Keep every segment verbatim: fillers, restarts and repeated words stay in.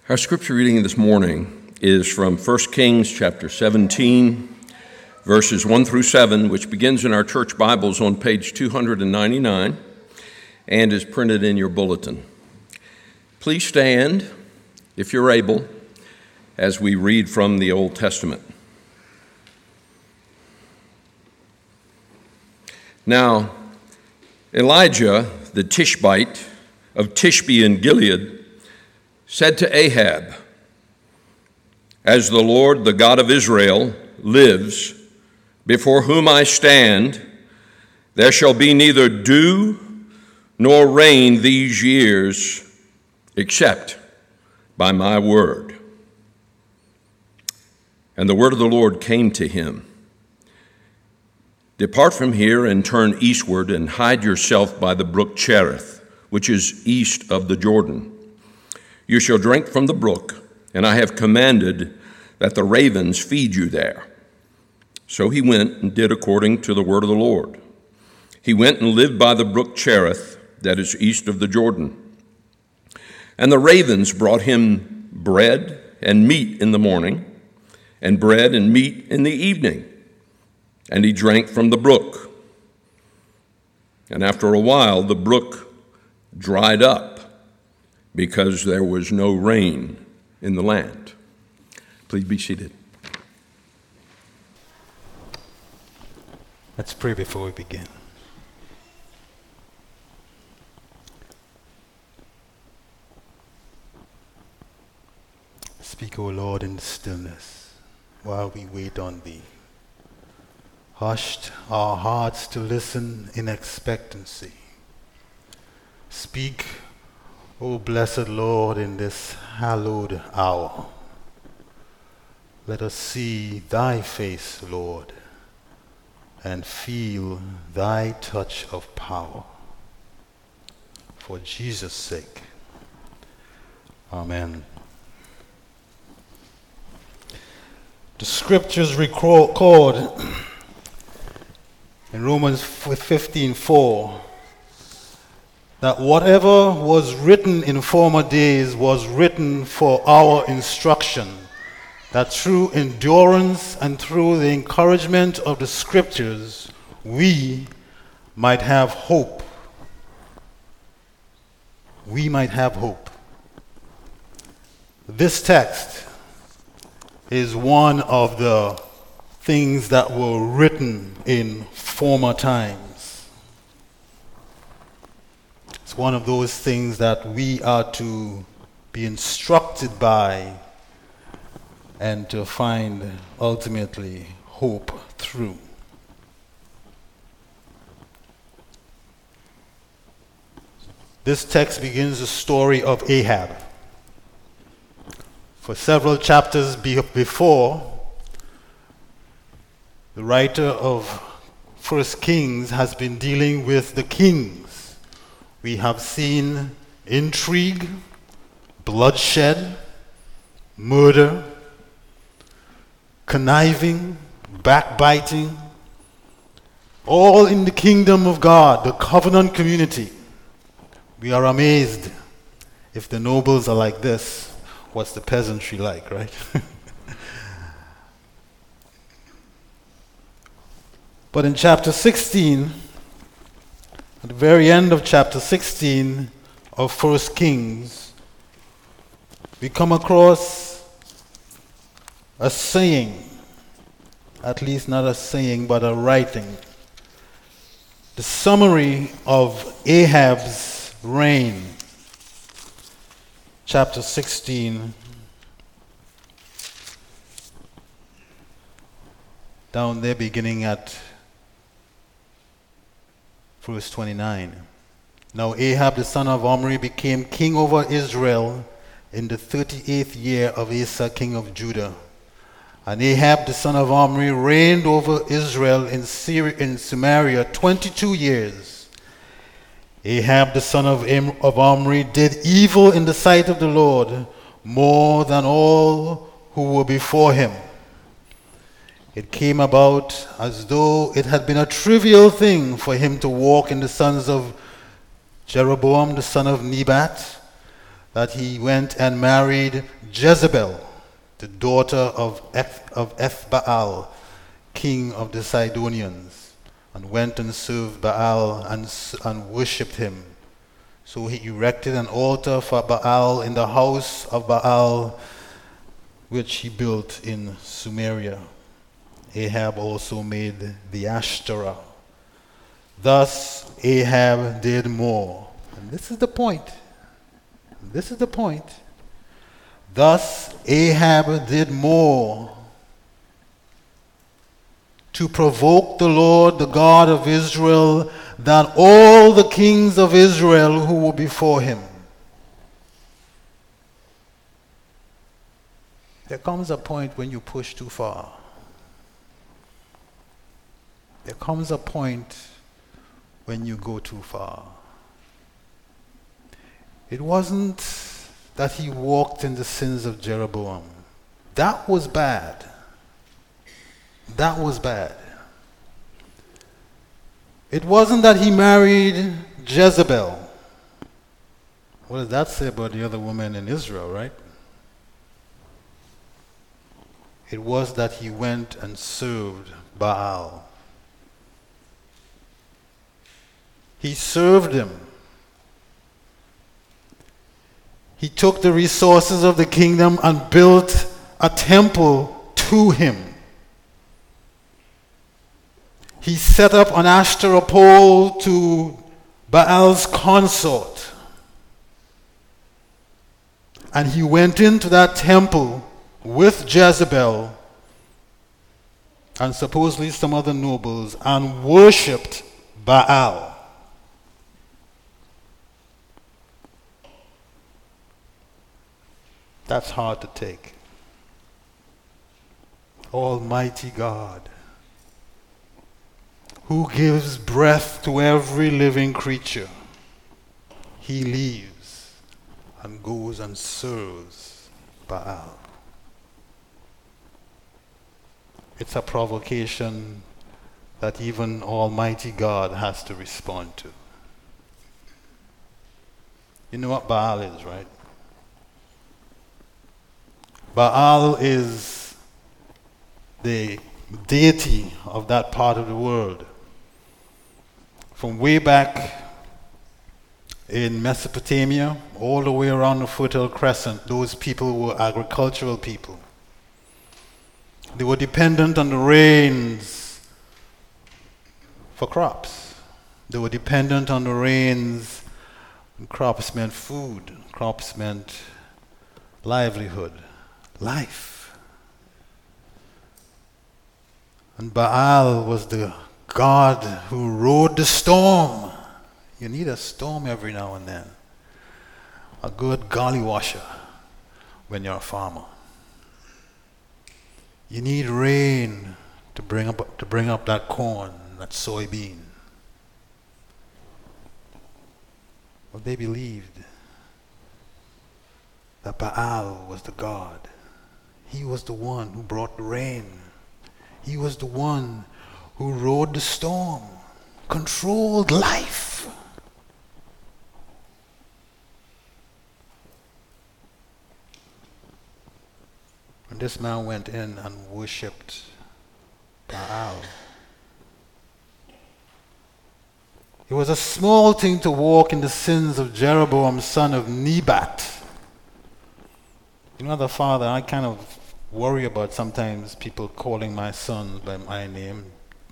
Our scripture reading this morning is from First Kings chapter seventeen, verses one through seven, which begins in our church Bibles on page two hundred ninety-nine and is printed in your bulletin. Please stand, if you're able, as we read from the Old Testament. Now, Elijah the Tishbite of Tishbe in Gilead said to Ahab, "As the Lord, the God of Israel, lives, before whom I stand, there shall be neither dew nor rain these years, except by my word." And the word of the Lord came to him, "Depart from here and turn eastward and hide yourself by the brook Cherith, which is east of the Jordan. You shall drink from the brook, and I have commanded that the ravens feed you there." So he went and did according to the word of the Lord. He went and lived by the brook Cherith, that is east of the Jordan. And the ravens brought him bread and meat in the morning, and bread and meat in the evening, and he drank from the brook. And after a while, the brook dried up, because there was no rain in the land. Please be seated. Let's pray before we begin. Speak, O Lord, in stillness while we wait on Thee. Hushed our hearts to listen in expectancy. Speak, O blessed Lord, in this hallowed hour. Let us see Thy face, Lord, and feel Thy touch of power. For Jesus' sake. Amen. The scriptures record in Romans fifteen four that whatever was written in former days was written for our instruction, that through endurance and through the encouragement of the scriptures, we might have hope. We might have hope. This text is one of the things that were written in former times. It's one of those things that we are to be instructed by and to find ultimately hope through. This text begins the story of Ahab. For several chapters be- before, the writer of First Kings has been dealing with the kings. We have seen intrigue, bloodshed, murder, conniving, backbiting, all in the kingdom of God, the covenant community. We are amazed. If the nobles are like this, what's the peasantry like, right? But in chapter sixteen, at the very end of chapter sixteen of First Kings, we come across a saying, at least not a saying, but a writing. The summary of Ahab's reign. Chapter sixteen, down there beginning at verse twenty-nine. Now Ahab the son of Omri became king over Israel in the thirty-eighth year of Asa king of Judah. And Ahab the son of Omri reigned over Israel in, Syria, in Samaria twenty-two years. Ahab the son of, Im- of Omri did evil in the sight of the Lord more than all who were before him. It came about as though it had been a trivial thing for him to walk in the sons of Jeroboam the son of Nebat, that he went and married Jezebel, the daughter of Eth- of Ethbaal, king of the Sidonians, and went and served Baal and, s- and worshipped him. So he erected an altar for Baal in the house of Baal, which he built in Sumeria. Ahab also made the Ashtoreth. Thus Ahab did more. And this is the point. This is the point. Thus Ahab did more to provoke the Lord, the God of Israel, than all the kings of Israel who were before him. There comes a point when you push too far. There comes a point when you go too far. It wasn't that he walked in the sins of Jeroboam. That was bad. That was bad. It wasn't that he married Jezebel. What does that say about the other women in Israel, right? It was that he went and served Baal. He served him. He took the resources of the kingdom and built a temple to him. He set up an Ashtoreth pole to Baal's consort. And he went into that temple with Jezebel and supposedly some other nobles and worshipped Baal. That's hard to take. Almighty God, who gives breath to every living creature, he leaves and goes and serves Baal. It's a provocation that even Almighty God has to respond to. You know what Baal is, right? Baal is the deity of that part of the world. From way back in Mesopotamia, all the way around the Fertile Crescent, those people were agricultural people. They were dependent on the rains for crops. They were dependent on the rains. And crops meant food. Crops meant livelihood, life. And Baal was the God who rode the storm. You need a storm every now and then. A good golly washer when you're a farmer. You need rain to bring up to bring up that corn, that soybean. Well, they believed that Baal was the God. He was the one who brought the rain. He was the one who rode the storm, controlled life. And this man went in and worshipped Baal. It was a small thing to walk in the sins of Jeroboam, son of Nebat. You know, the father, I kind of worry about sometimes people calling my son by my name.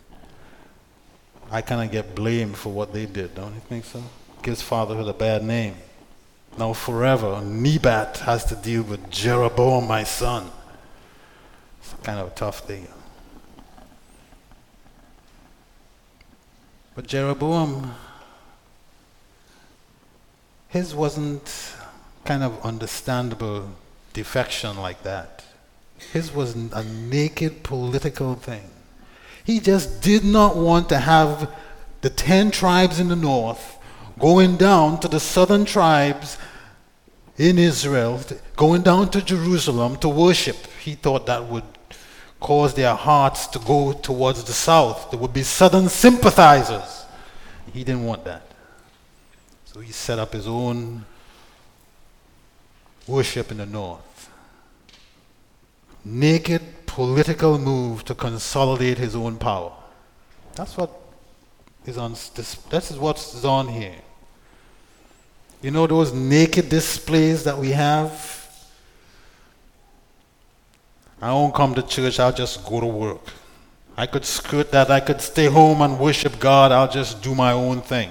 I kind of get blamed for what they did, don't you think so? Gives fatherhood a bad name. Now forever, Nebat has to deal with Jeroboam, my son. It's kind of a tough thing. But Jeroboam, his wasn't kind of understandable defection like that. His was a naked political thing. He just did not want to have the ten tribes in the north going down to the southern tribes in Israel, going down to Jerusalem to worship. He thought that would cause their hearts to go towards the south. There would be southern sympathizers. He didn't want that. So he set up his own worship in the north. Naked political move to consolidate his own power. That's what is on this. This is what's on here. You know those naked displays that we have? I won't come to church, I'll just go to work. I could skirt that, I could stay home and worship God, I'll just do my own thing.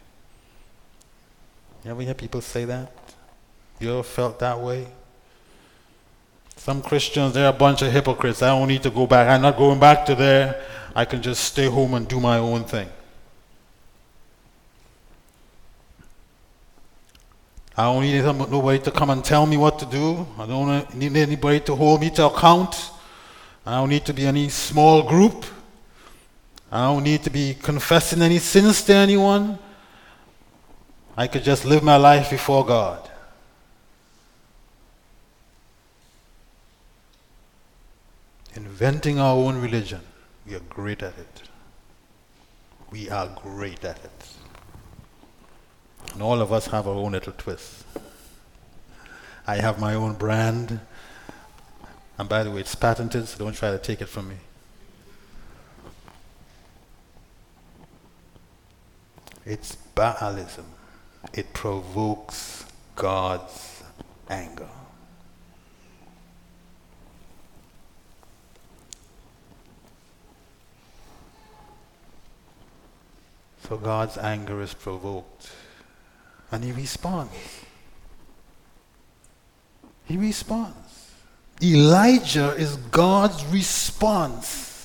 You ever hear people say that? You ever felt that way? Some Christians, they're a bunch of hypocrites. I don't need to go back. I'm not going back to there. I can just stay home and do my own thing. I don't need nobody to come and tell me what to do. I don't need anybody to hold me to account. I don't need to be any small group. I don't need to be confessing any sins to anyone. I could just live my life before God. Inventing our own religion. We are great at it. We are great at it. And all of us have our own little twist. I have my own brand. And by the way, it's patented, so don't try to take it from me. It's Baalism. It provokes God's anger. So God's anger is provoked. And he responds. He responds. Elijah is God's response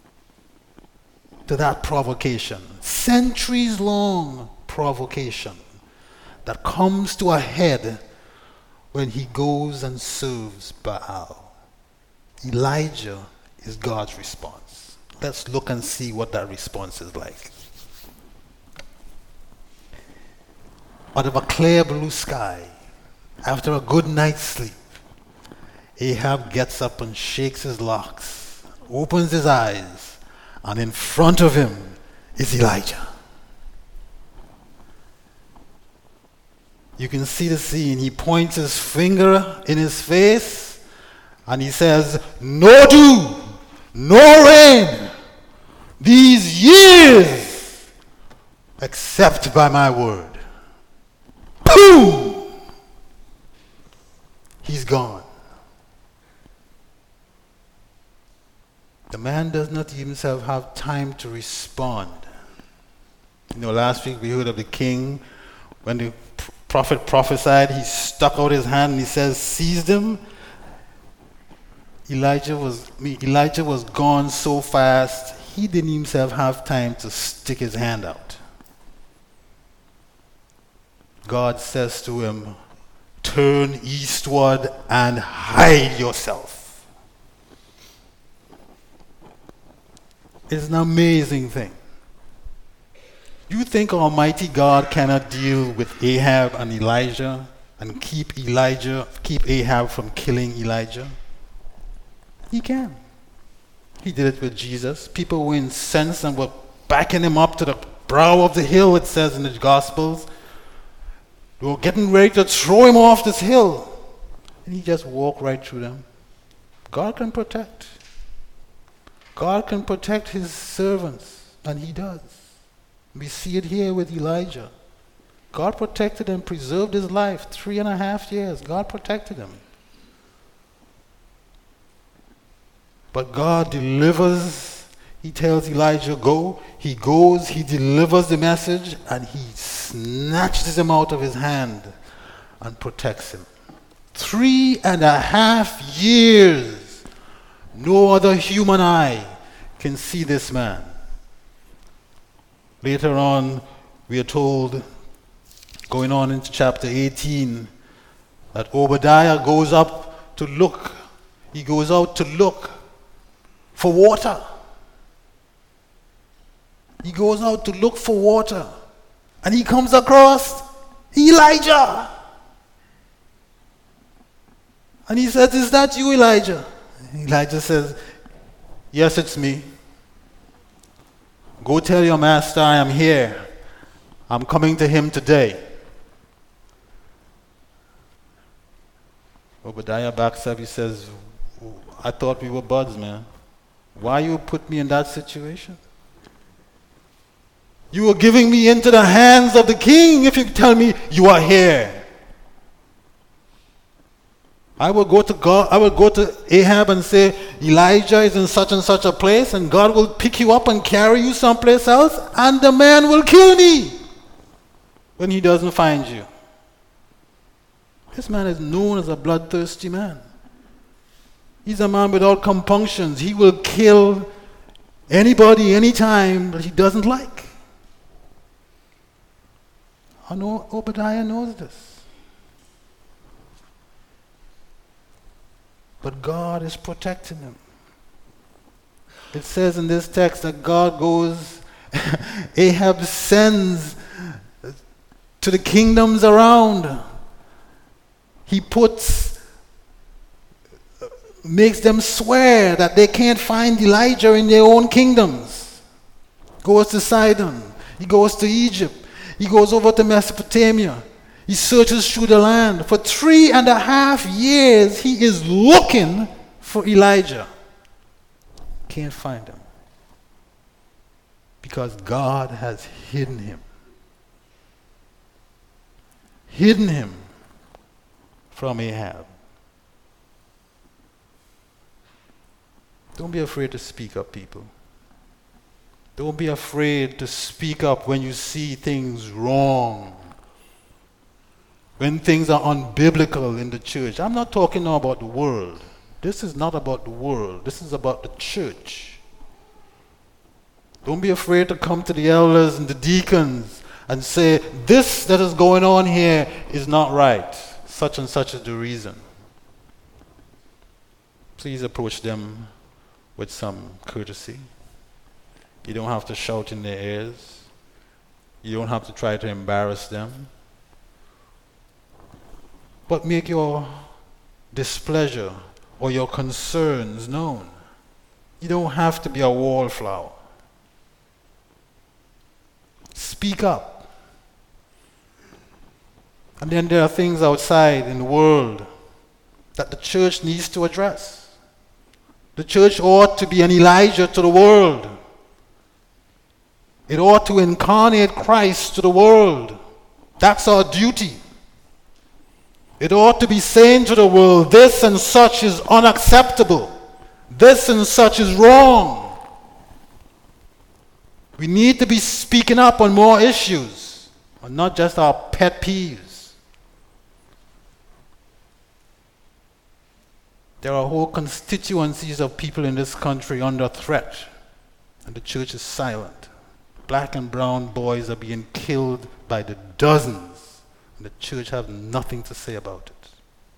to that provocation. Centuries long provocation that comes to a head when he goes and serves Baal. Elijah is God's response. Let's look and see what that response is like. Out of a clear blue sky, after a good night's sleep, Ahab gets up and shakes his locks, opens his eyes, and in front of him is Elijah. You can see the scene. He points his finger in his face and he says, "No dew, no rain, these years, except by my word." Boom! He's gone. The man does not himself have time to respond. You know, last week we heard of the king. When the prophet prophesied, he stuck out his hand and he says, "Seize them." Elijah was, Elijah was gone so fast, he didn't himself have time to stick his hand out. God says to him, "Turn eastward and hide yourself." It's an amazing thing. You think Almighty God cannot deal with Ahab and Elijah and keep Elijah, keep Ahab from killing Elijah? He can. He did it with Jesus. People were incensed and were backing him up to the brow of the hill, it says in the Gospels. They were getting ready to throw him off this hill. And he just walked right through them. God can protect. God can protect his servants, and he does. We see it here with Elijah. God protected and preserved his life. Three and a half years, God protected him. But God delivers. He tells Elijah, go. He goes, he delivers the message, and he snatches him out of his hand and protects him. Three and a half years. No other human eye can see this man. Later on, we are told, going on into chapter eighteen, that Obadiah goes up to look. He goes out to look for water. He goes out to look for water. And he comes across Elijah. And he says, "Is that you, Elijah?" Elijah says, "Yes, it's me. Go tell your master I am here. I'm coming to him today." Obadiah backs up. He says, I thought we were buds, man. Why you put me in that situation? You are giving me into the hands of the king if you tell me you are here. I will go to God, I will go to Ahab and say, Elijah is in such and such a place, and God will pick you up and carry you someplace else, and the man will kill me when he doesn't find you. This man is known as a bloodthirsty man. He's a man without compunctions. He will kill anybody, anytime that he doesn't like. I know Obadiah knows this. But God is protecting him. It says in this text that God goes, Ahab sends to the kingdoms around. He puts, makes them swear that they can't find Elijah in their own kingdoms. Goes to Sidon. He goes to Egypt. He goes over to Mesopotamia. He searches through the land. For three and a half years, he is looking for Elijah. Can't find him. Because God has hidden him. Hidden him from Ahab. Don't be afraid to speak up, people. Don't be afraid to speak up when you see things wrong. When things are unbiblical in the church. I'm not talking now about the world. This is not about the world. This is about the church. Don't be afraid to come to the elders and the deacons and say, this that is going on here is not right. Such and such is the reason. Please approach them with some courtesy. You don't have to shout in their ears. You don't have to try to embarrass them. But make your displeasure or your concerns known. You don't have to be a wallflower. Speak up. And then there are things outside in the world that the church needs to address. The church ought to be an Elijah to the world. It ought to incarnate Christ to the world. That's our duty. It ought to be saying to the world, this and such is unacceptable. This and such is wrong. We need to be speaking up on more issues, and not just our pet peeves. There are whole constituencies of people in this country under threat, and the church is silent. Black and brown boys are being killed by the dozens. The church has nothing to say about it.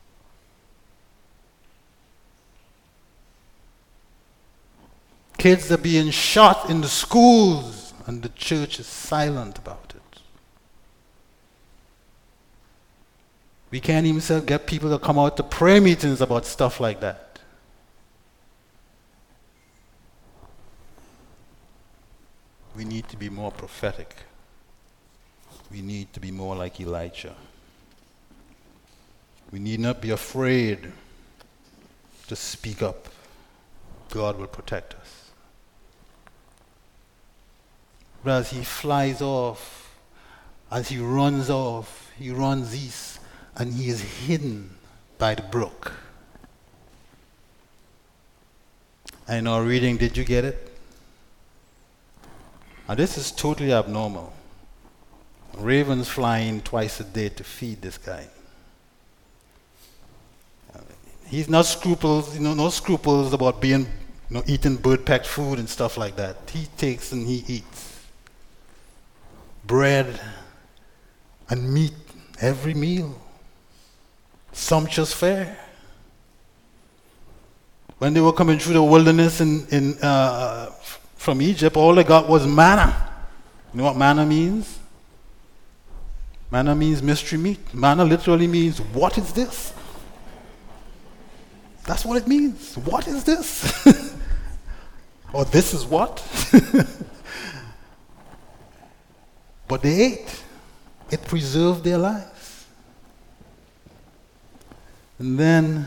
Kids are being shot in the schools, and the church is silent about it. We can't even get people to come out to prayer meetings about stuff like that. We need to be more prophetic. We need to be more like Elijah. We need not be afraid to speak up. God will protect us. But as he flies off, as he runs off, he runs east, and he is hidden by the brook. And in our reading, did you get it? And this is totally abnormal. Ravens flying twice a day to feed this guy. He's not scruples, you know, no scruples about being, you know, eating bird-packed food and stuff like that. He takes and he eats bread and meat every meal. Sumptuous fare. When they were coming through the wilderness in, in uh, from Egypt, all they got was manna. You know what manna means? Manna means mystery meat. Manna literally means, what is this? That's what it means. What is this? Or this is what? But they ate. It preserved their lives. And then,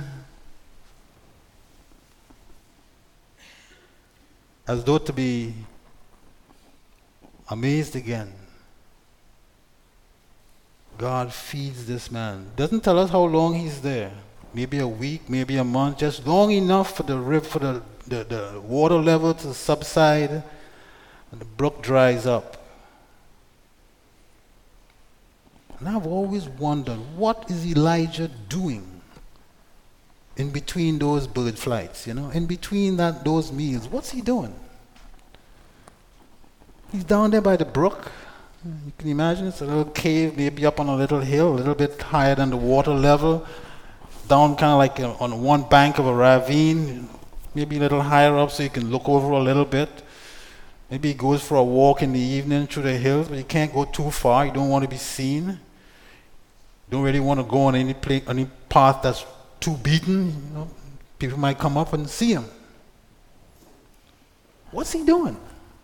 as though to be amazed again, God feeds this man. Doesn't tell us how long he's there. Maybe a week, maybe a month, just long enough for the river, for the, the, the water level to subside, and the brook dries up. And I've always wondered, what is Elijah doing in between those bird flights, you know, in between that those meals? What's he doing? He's down there by the brook. You can imagine it's a little cave, maybe up on a little hill, a little bit higher than the water level, down kind of like on one bank of a ravine, maybe a little higher up so you can look over a little bit. Maybe he goes for a walk in the evening through the hills, but you can't go too far. You don't want to be seen. You don't really want to go on any place, any path that's too beaten. You know, people might come up and see him. What's he doing?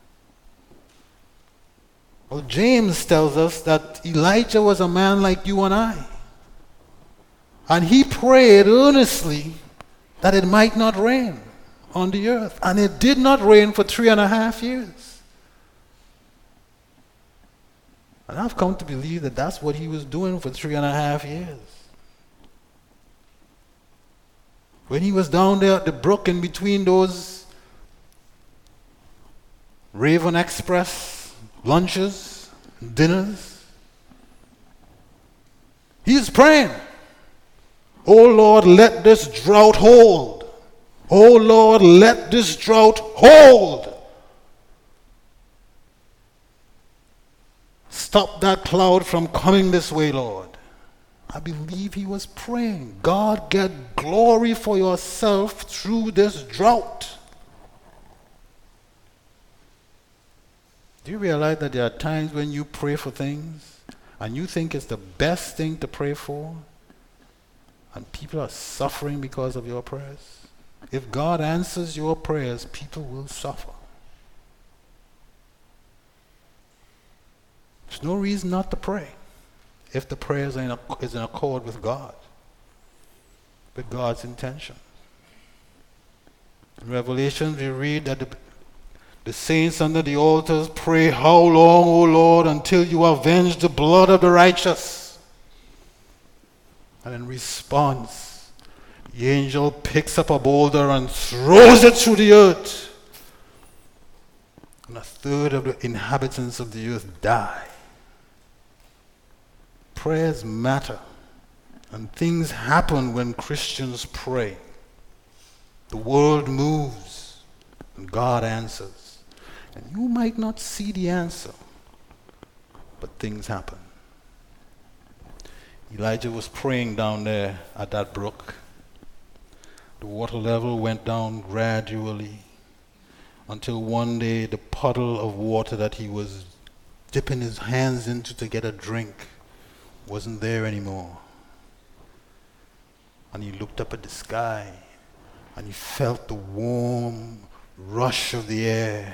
Well, James tells us that Elijah was a man like you and I. And he prayed earnestly that it might not rain on the earth. And it did not rain for three and a half years. And I've come to believe that that's what he was doing for three and a half years. When he was down there at the brook in between those Raven Express lunches, dinners, he is praying, "Oh Lord, let this drought hold. Oh Lord, let this drought hold. Stop that cloud from coming this way, Lord." I believe he was praying, God, get glory for yourself through this drought. Do you realize that there are times when you pray for things and you think it's the best thing to pray for, and people are suffering because of your prayers? If God answers your prayers, people will suffer. There's no reason not to pray if the prayers are in, ac- is in accord with God, with God's intention. In Revelation, we read that the The saints under the altars pray, "How long, O Lord, until you avenge the blood of the righteous?" And in response, the angel picks up a boulder and throws it through the earth. And a third of the inhabitants of the earth die. Prayers matter. And things happen when Christians pray. The world moves and God answers. And you might not see the answer, but things happen. Elijah was praying down there at that brook. The water level went down gradually until one day the puddle of water that he was dipping his hands into to get a drink wasn't there anymore. And he looked up at the sky and he felt the warm rush of the air.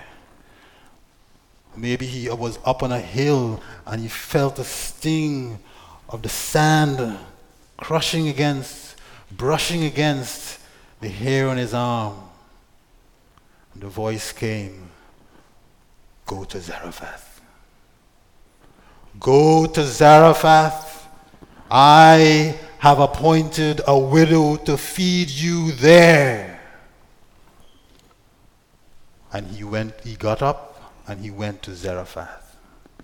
Maybe he was up on a hill and he felt the sting of the sand crushing against, brushing against the hair on his arm. And the voice came, "Go to Zarephath. Go to Zarephath. I have appointed a widow to feed you there." And he went, he got up, and he went to Zarephath.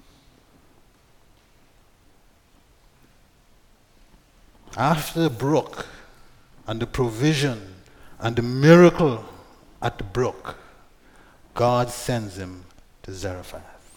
After the brook and the provision and the miracle at the brook, God sends him to Zarephath.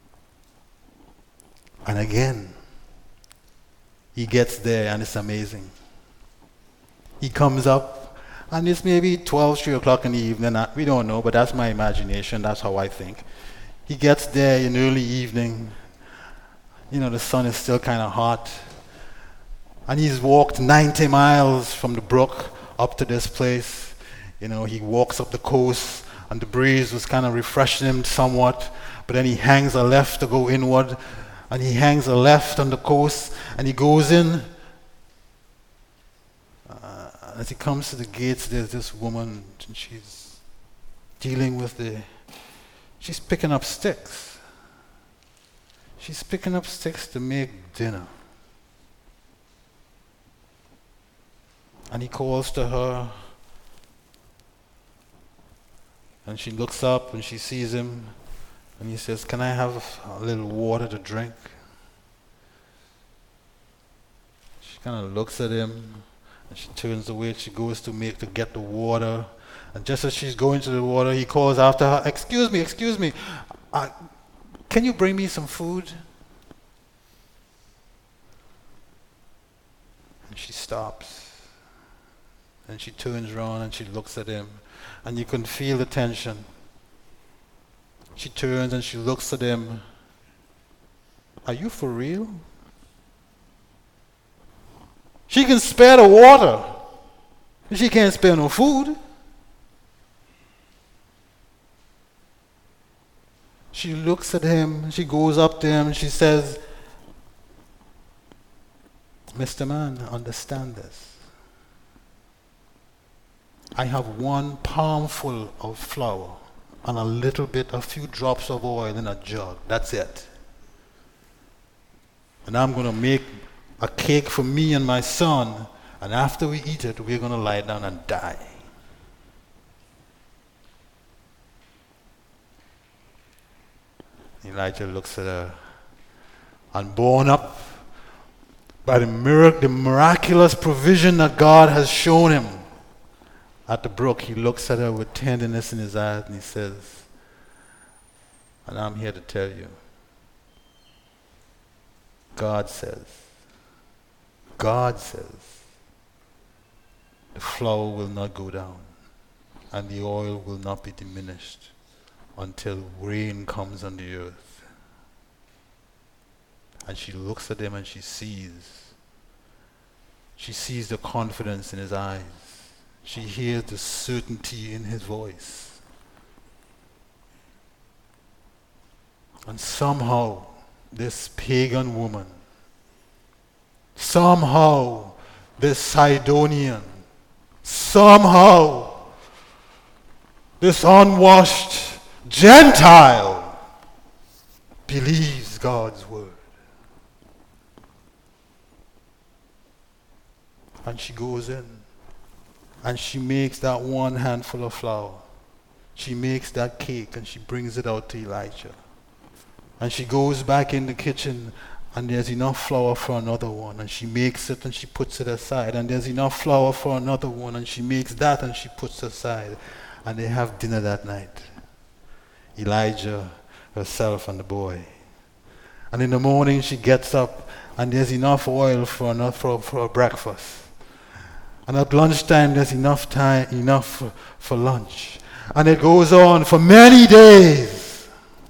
And again, he gets there and it's amazing. He comes up and it's maybe twelve, three o'clock in the evening. We don't know, but that's my imagination. That's how I think. He gets there in early evening. You know, the sun is still kind of hot. And he's walked ninety miles from the brook up to this place. You know, he walks up the coast and the breeze was kind of refreshing him somewhat. But then he hangs a left to go inward. And he hangs a left on the coast and he goes in. Uh, As he comes to the gates, there's this woman, and she's dealing with the, she's picking up sticks. She's picking up sticks to make dinner. And he calls to her, and she looks up and she sees him, and he says, "Can I have a little water to drink?" She kind of looks at him, and she turns away. She goes to make to get the water, and just as she's going to the water, he calls after her, "Excuse me, excuse me, uh, can you bring me some food?" And she stops. And she turns around and she looks at him, and you can feel the tension. She turns and she looks at him. "Are you for real?" She can spare the water. She can't spare no food. She looks at him, she goes up to him and she says, "Mister Man, understand this. I have one palmful of flour and a little bit, a few drops of oil in a jug. That's it. And I'm going to make a cake for me and my son, and after we eat it, we're going to lie down and die." Elijah looks at her, and borne up by the, mirac- the miraculous provision that God has shown him at the brook, he looks at her with tenderness in his eyes and he says, "And I'm here to tell you, God says, God says, the flour will not go down and the oil will not be diminished until rain comes on the earth." And she looks at him and she sees, she sees the confidence in his eyes. She hears the certainty in his voice. And somehow, this pagan woman, somehow, this Sidonian, somehow, this unwashed Gentile believes God's word. And she goes in. And she makes that one handful of flour. She makes that cake and she brings it out to Elijah. And she goes back in the kitchen and there's enough flour for another one. And she makes it and she puts it aside. And there's enough flour for another one. And she makes that and she puts it aside. And they have dinner that night. Elijah, herself, and the boy. And in the morning she gets up and there's enough oil for, enough for, for a breakfast. And at lunchtime, there's enough time, enough for, for lunch. And it goes on for many days.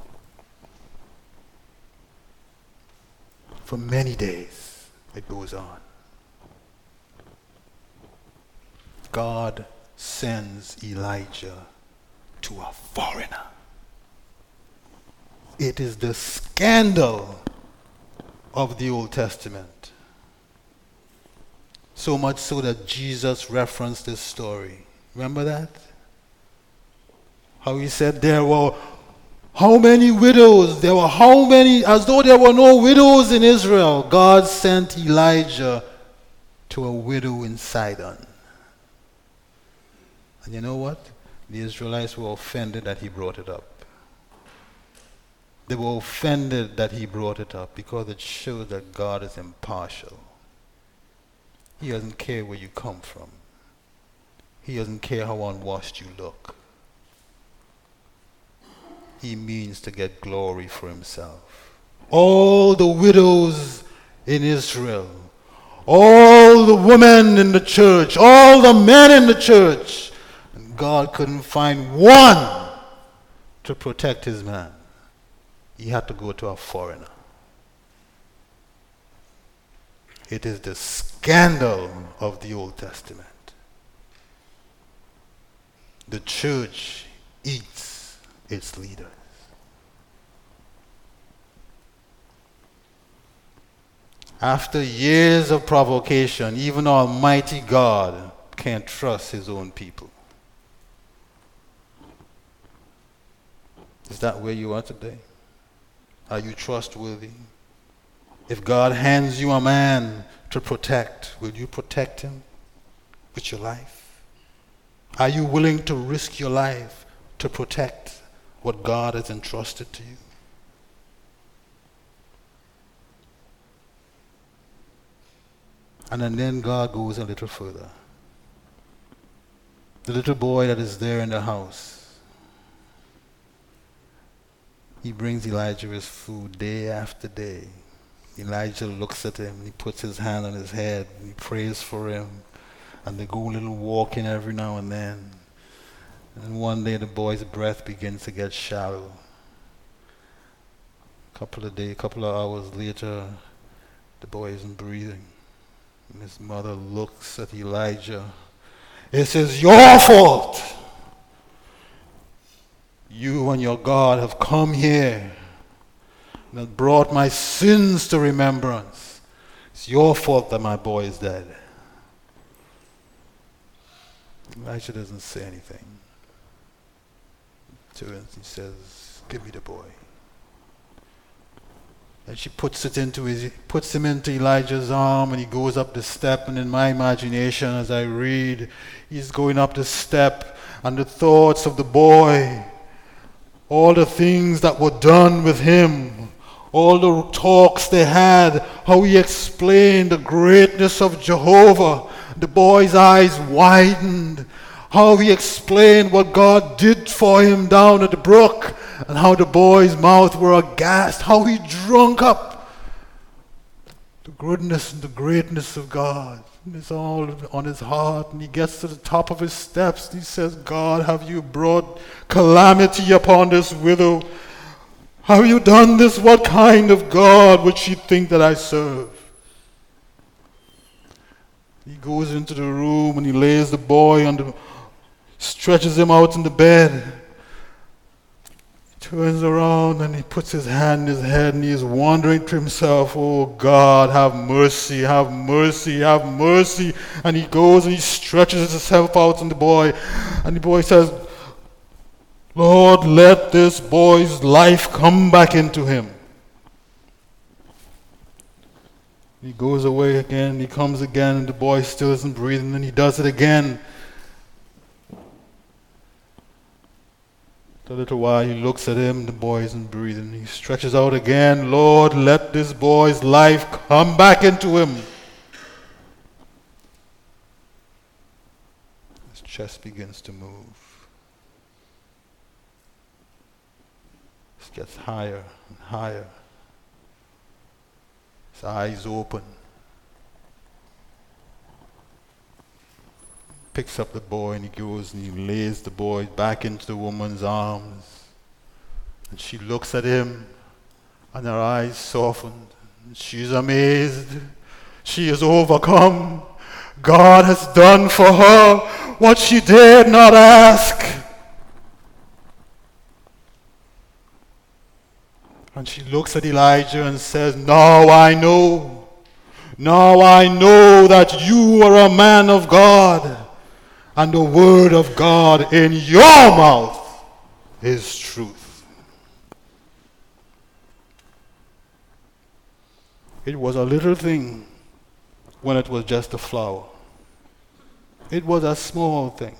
For many days, it goes on. God sends Elijah to a foreigner. It is the scandal of the Old Testament. So much so that Jesus referenced this story. Remember that? How he said there were how many widows? There were how many? As though there were no widows in Israel. God sent Elijah to a widow in Sidon. And you know what? The Israelites were offended that he brought it up. They were offended that he brought it up because it shows that God is impartial. He doesn't care where you come from. He doesn't care how unwashed you look. He means to get glory for himself. All the widows in Israel, all the women in the church, all the men in the church, and God couldn't find one to protect his man. He had to go to a foreigner. It is the scandal of the Old Testament. The church eats its leaders. After years of provocation, even Almighty God can't trust his own people. Is that where you are today? Are you trustworthy? If God hands you a man to protect, will you protect him with your life? Are you willing to risk your life to protect what God has entrusted to you? And then God goes a little further. The little boy that is there in the house, he brings Elijah his food day after day. Elijah looks at him, he puts his hand on his head, he prays for him, and they go a little walking every now and then. And one day the boy's breath begins to get shallow. A couple of days, a couple of hours later, the boy isn't breathing. And his mother looks at Elijah. It is your fault. You and your God have come here and have brought my sins to remembrance. It's your fault that my boy is dead. Elijah doesn't say anything. To him, he says, give me the boy. And she puts it into his, puts him into Elijah's arm, and he goes up the step. And in my imagination, as I read, he's going up the step, and the thoughts of the boy, all the things that were done with him, all the talks they had, how he explained the greatness of Jehovah. The boy's eyes widened. How he explained what God did for him down at the brook, and how the boy's mouth were aghast, how he drunk up the goodness and the greatness of God. And it's all on his heart, and he gets to the top of his steps, and he says, God, have you brought calamity upon this widow? Have you done this? What kind of God would she think that I serve? He goes into the room, and he lays the boy on the, stretches him out in the bed. Turns around and he puts his hand in his head, and he is wondering to himself, oh God, have mercy, have mercy, have mercy. And he goes and he stretches himself out on the boy, and the boy says, Lord, let this boy's life come back into him. He goes away again, he comes again, and the boy still isn't breathing, and he does it again. A little while he looks at him, the boy isn't breathing. He stretches out again, Lord, let this boy's life come back into him. His chest begins to move. It gets higher and higher. His eyes open. Picks up the boy, and he goes and he lays the boy back into the woman's arms. And she looks at him, and her eyes softened. And she's amazed. She is overcome. God has done for her what she dared not ask. And she looks at Elijah and says, now I know. Now I know that you are a man of God. And the word of God in your mouth is truth. It was a little thing when it was just a flower. It was a small thing.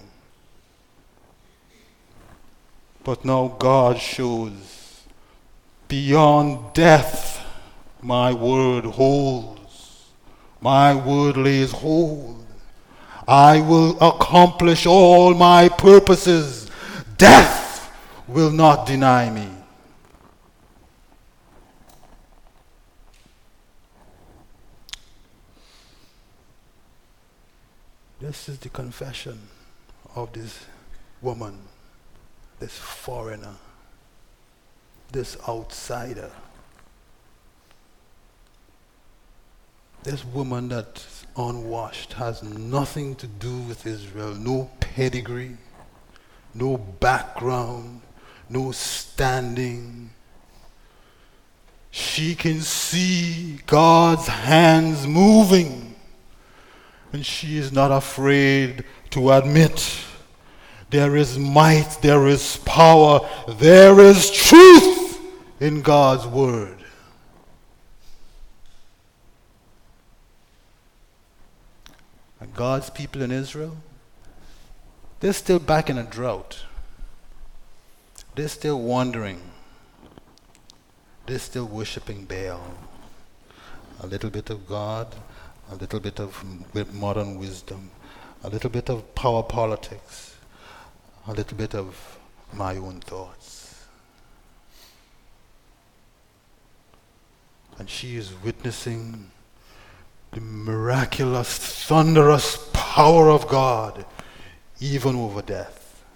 But now God shows, beyond death, my word holds. My word lays hold. I will accomplish all my purposes. Death will not deny me. This is the confession of this woman, this foreigner, this outsider. This woman that's unwashed has nothing to do with Israel, no pedigree, no background, no standing. She can see God's hands moving, And she is not afraid to admit there is might, there is power, there is truth in God's word. And God's people in Israel, they're still back in a drought. They're still wandering. They're still worshiping Baal. A little bit of God, a little bit of modern wisdom, a little bit of power politics, a little bit of my own thoughts. And she is witnessing the miraculous, thunderous power of God, even over death.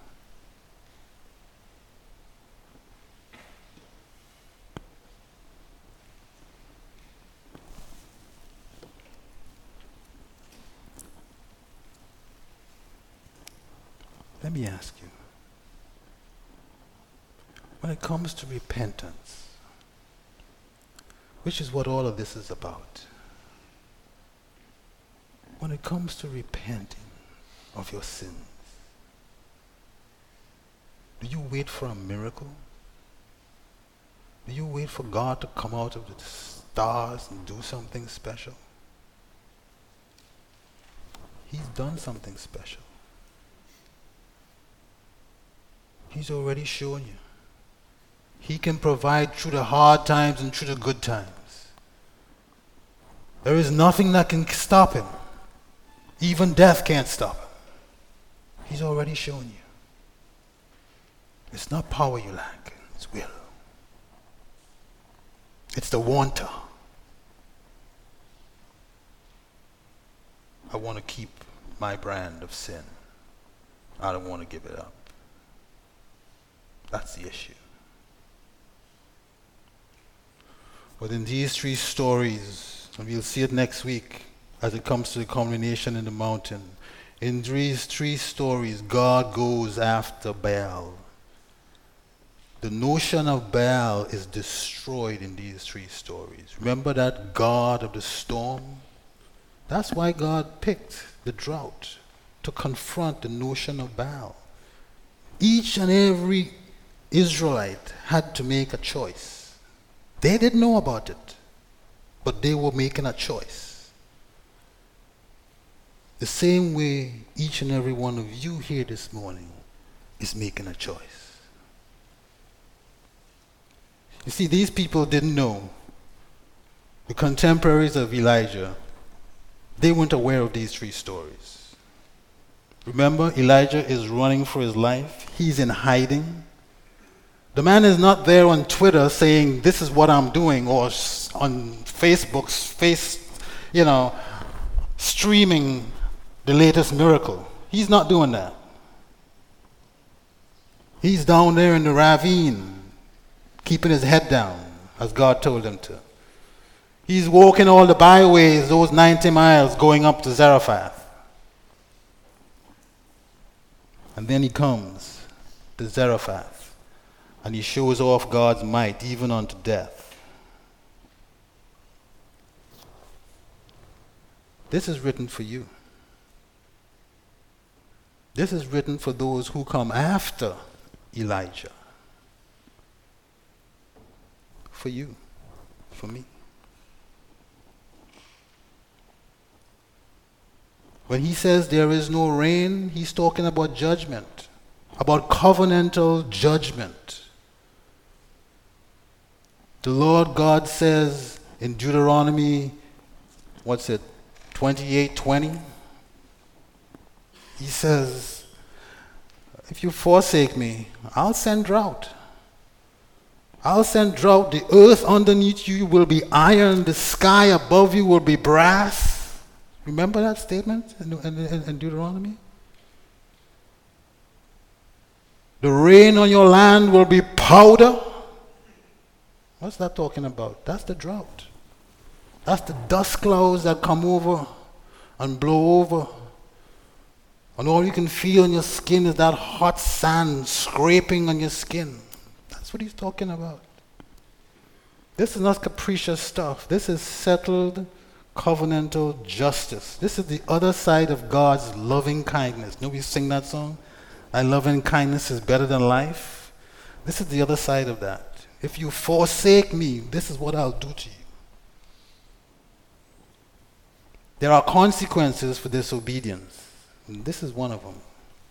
Let me ask you, when it comes to repentance, which is what all of this is about, when it comes to repenting of your sins, do you wait for a miracle? Do you wait for God to come out of the stars and do something special? He's done something special. He's already shown you. He can provide through the hard times and through the good times. There is nothing that can stop him. Even death can't stop him. He's already shown you. It's not power you lack, it's will. It's the wanter. I want to keep my brand of sin. I don't want to give it up. That's the issue. But in these three stories, and we'll see it next week as it comes to the culmination in the mountain, in these three stories, God goes after Baal. The notion of Baal is destroyed in these three stories. Remember that God of the storm? That's why God picked the drought, to confront the notion of Baal. Each and every Israelite had to make a choice. They didn't know about it, but they were making a choice. The same way each and every one of you here this morning is making a choice. You see, these people didn't know. The contemporaries of Elijah, they weren't aware of these three stories. Remember, Elijah is running for his life. He's in hiding. The man is not there on Twitter saying, this is what I'm doing, or on Facebook's face, you know, streaming the latest miracle. He's not doing that. He's down there in the ravine, keeping his head down, as God told him to. He's walking all the byways, those ninety miles, going up to Zarephath. And then he comes to Zarephath. And he shows off God's might, even unto death. This is written for you. This is written for those who come after Elijah. For you, for me. When he says there is no rain, he's talking about judgment, about covenantal judgment. The Lord God says in Deuteronomy, what's it, twenty-eight twenty? He says, if you forsake me, I'll send drought. I'll send drought. The earth underneath you will be iron. The sky above you will be brass. Remember that statement in, in, in Deuteronomy? The rain on your land will be powder. What's that talking about? That's the drought. That's the dust clouds that come over and blow over. And all you can feel on your skin is that hot sand scraping on your skin. That's what he's talking about. This is not capricious stuff. This is settled covenantal justice. This is the other side of God's loving kindness. Nobody sing that song? Thy loving kindness is better than life. This is the other side of that. If you forsake me, this is what I'll do to you. There are consequences for disobedience. And this is one of them.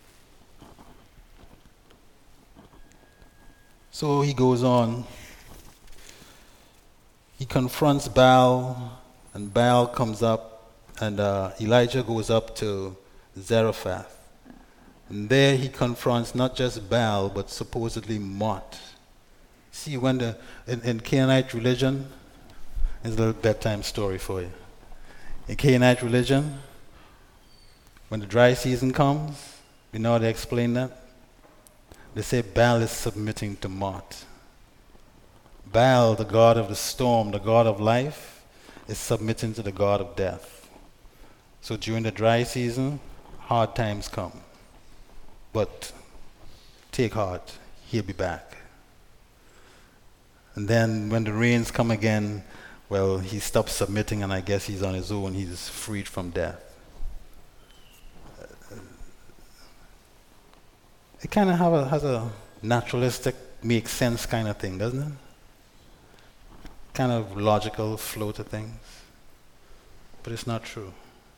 So he goes on. He confronts Baal, and Baal comes up, and uh, Elijah goes up to Zarephath. And there he confronts not just Baal, but supposedly Mot. See, when the in, in Canaanite religion, it's a little bedtime story for you. In Canaanite religion, when the dry season comes, you know how they explain that? They say Baal is submitting to Mot. Baal, the god of the storm, the god of life, is submitting to the god of death. So during the dry season, hard times come. But take heart, he'll be back. And then when the rains come again, well, he stops submitting, and I guess he's on his own. He's freed from death. It kind of have a, has a naturalistic, makes sense kind of thing, doesn't it? Kind of logical flow to things. But it's not true.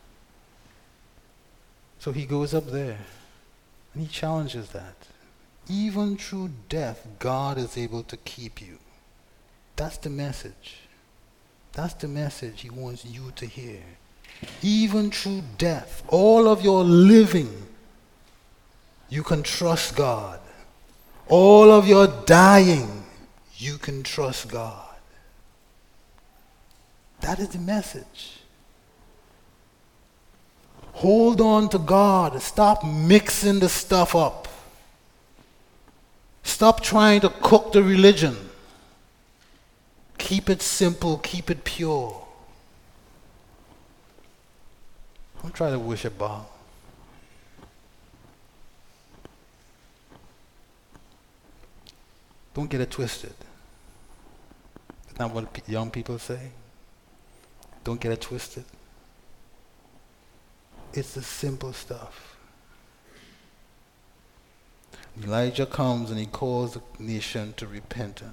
So he goes up there, and he challenges that. Even through death, God is able to keep you. That's the message. That's the message he wants you to hear. Even through death, all of your living, you can trust God. All of your dying, you can trust God. That is the message. Hold on to God. Stop mixing the stuff up. Stop trying to cook the religion. Keep it simple, keep it pure. Don't try to worship Baal. Don't get it twisted. That's not what p- young people say. Don't get it twisted. It's the simple stuff. Elijah comes and he calls the nation to repentance.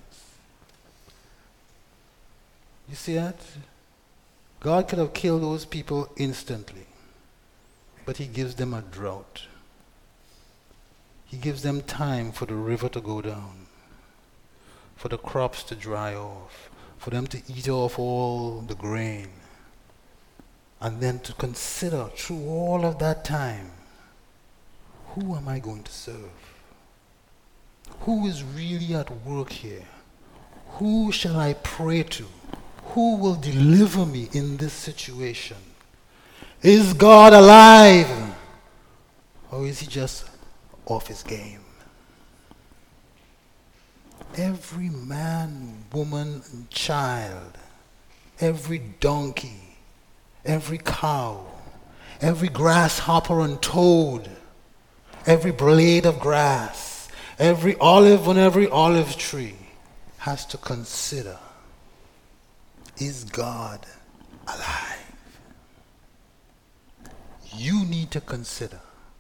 You see that? God could have killed those people instantly, but he gives them a drought. He gives them time for the river to go down, for the crops to dry off, for them to eat off all the grain, and then to consider through all of that time, who am I going to serve? Who is really at work here? Who shall I pray to? Who will deliver me in this situation? Is God alive? Or is he just off his game? Every man, woman, and child, every donkey, every cow, every grasshopper and toad, every blade of grass, every olive on every olive tree has to consider, is God alive? You need to consider,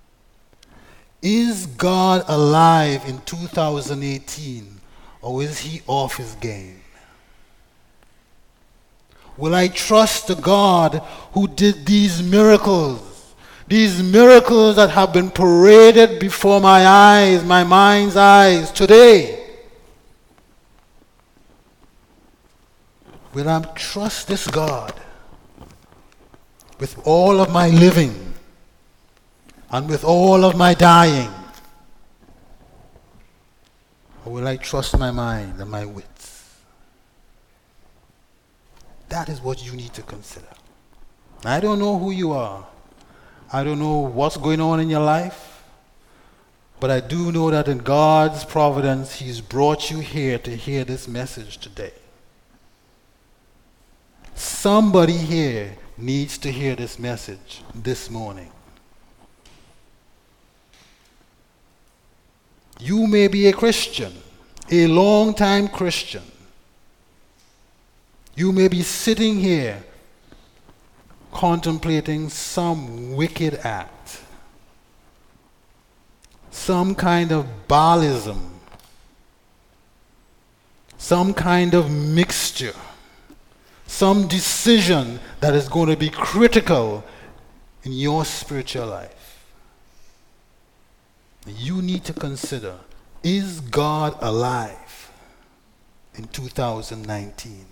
is God alive in two thousand eighteen, or is he off his game? Will I trust the God who did these miracles, these miracles that have been paraded before my eyes, my mind's eyes today? Will I trust this God with all of my living and with all of my dying? Or will I trust my mind and my wits? That is what you need to consider. I don't know who you are. I don't know what's going on in your life. But I do know that in God's providence, he's brought you here to hear this message today. Somebody here needs to hear this message this morning. You may be a Christian, a long-time Christian. You may be sitting here contemplating some wicked act, some kind of Baalism, some kind of mixture, some decision that is going to be critical in your spiritual life, you need to consider, is God alive in two thousand nineteen?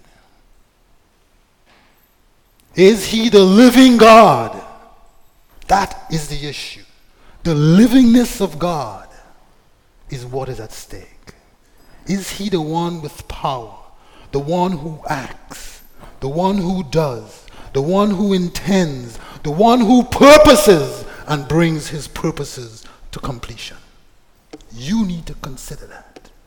Is he the living God? That is the issue. The livingness of God is what is at stake. Is he the one with power, the one who acts, the one who does, the one who intends, the one who purposes and brings his purposes to completion? You need to consider that.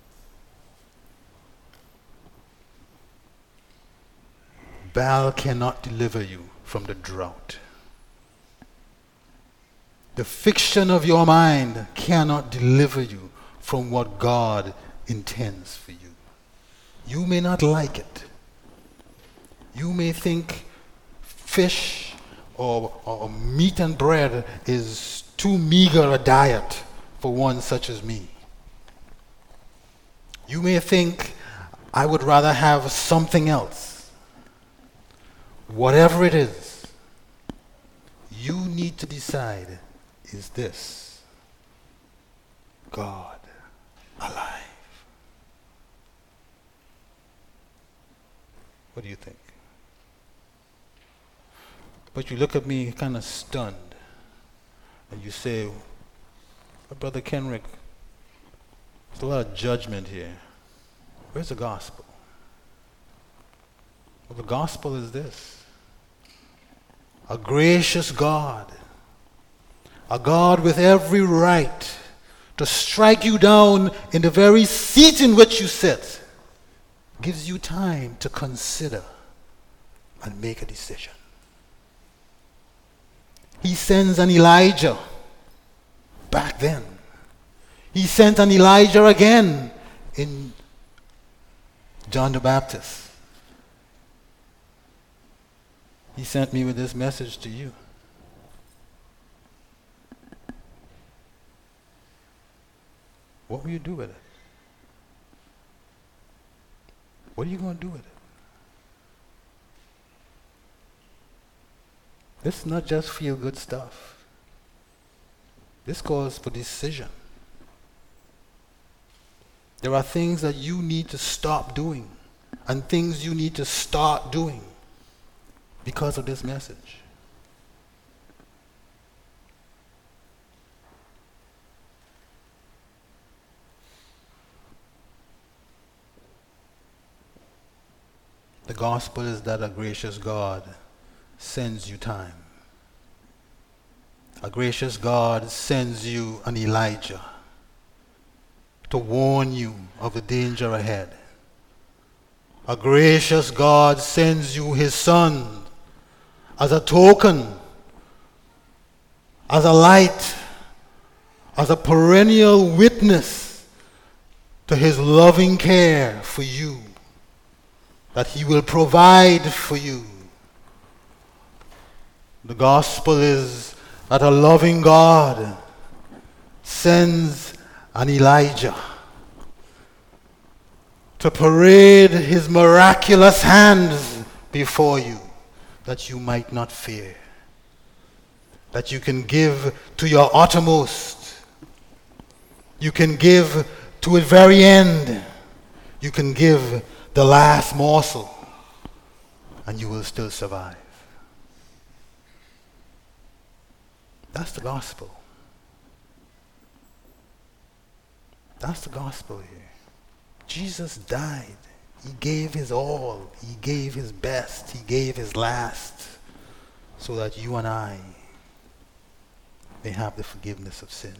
Baal cannot deliver you from the drought. The fiction of your mind cannot deliver you from what God intends for you. You may not like it. You may think fish or, or meat and bread is too meager a diet for one such as me. You may think I would rather have something else. Whatever it is, you need to decide, is this God alive? What do you think? But you look at me kind of stunned, and you say, oh, Brother Kenrick, there's a lot of judgment here. Where's the gospel? Well, the gospel is this. A gracious God, a God with every right to strike you down in the very seat in which you sit, gives you time to consider and make a decision. He sends an Elijah back then. He sent an Elijah again in John the Baptist. He sent me with this message to you. What will you do with it? What are you going to do with it? This is not just feel-good stuff. This calls for decision. There are things that you need to stop doing and things you need to start doing because of this message. The gospel is that a gracious God sends you time. A gracious God sends you an Elijah to warn you of the danger ahead. A gracious God sends you his Son as a token, as a light, as a perennial witness to his loving care for you, that he will provide for you. The gospel is that a loving God sends an Elijah to parade his miraculous hands before you, that you might not fear, that you can give to your uttermost, you can give to the very end, you can give the last morsel, and you will still survive. That's the gospel. That's the gospel here. Jesus died. He gave his all. He gave his best. He gave his last so that you and I may have the forgiveness of sins.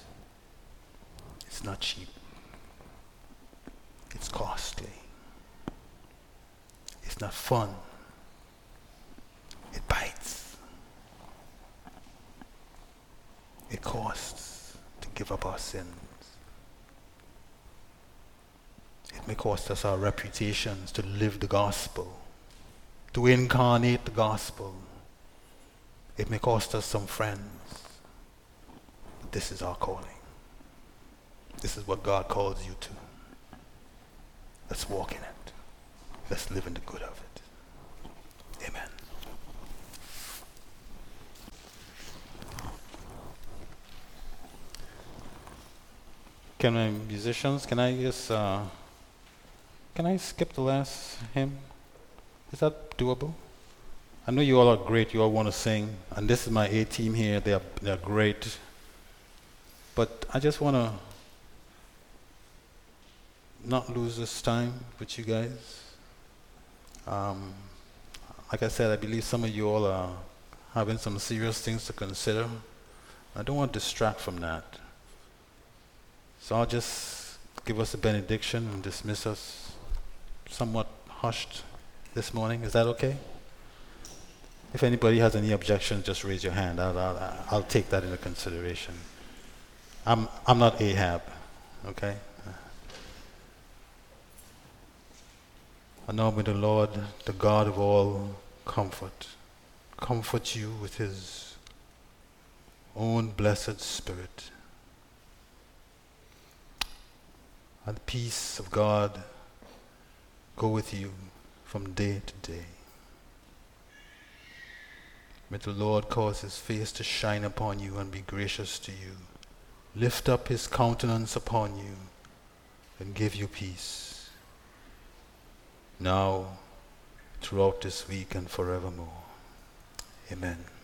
It's not cheap. It's costly. It's not fun. It bites. It costs to give up our sins. It may cost us our reputations to live the gospel, to incarnate the gospel, It may cost us some friends, but this is our calling. This is what God calls you to. Let's walk in it. Let's live in the good of it. Amen. Can my musicians, can I just, uh, can I skip the last hymn? Is that doable? I know you all are great, you all want to sing, and this is my A team here, they are, they are great. But I just want to not lose this time with you guys. Um, like I said, I believe some of you all are having some serious things to consider. I don't want to distract from that. So I'll just give us a benediction and dismiss us somewhat hushed this morning. Is that okay? If anybody has any objections, just raise your hand. I'll, I'll, I'll take that into consideration. I'm, I'm not Ahab, okay? And now may the Lord, the God of all comfort, comfort you with his own blessed Spirit. And the peace of God go with you from day to day. May the Lord cause his face to shine upon you and be gracious to you. Lift up his countenance upon you and give you peace. Now, throughout this week and forevermore. Amen.